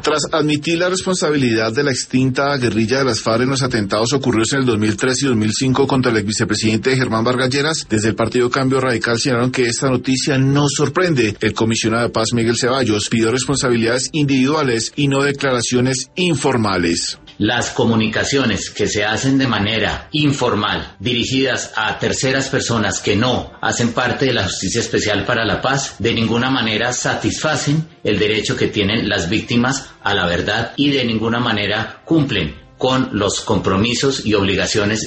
Tras admitir la responsabilidad de la extinta guerrilla de las FARC en los atentados ocurridos en el 2003 y 2005 contra el exvicepresidente Germán Vargas Lleras, desde el Partido Cambio Radical señalaron que esta noticia no sorprende. El comisionado de paz Miguel Ceballos pidió responsabilidades individuales y no declaraciones informales. Las comunicaciones que se hacen de manera informal, dirigidas a terceras personas que no hacen parte de la Justicia Especial para la Paz, de ninguna manera satisfacen el derecho que tienen las víctimas a la verdad y de ninguna manera cumplen con los compromisos y obligaciones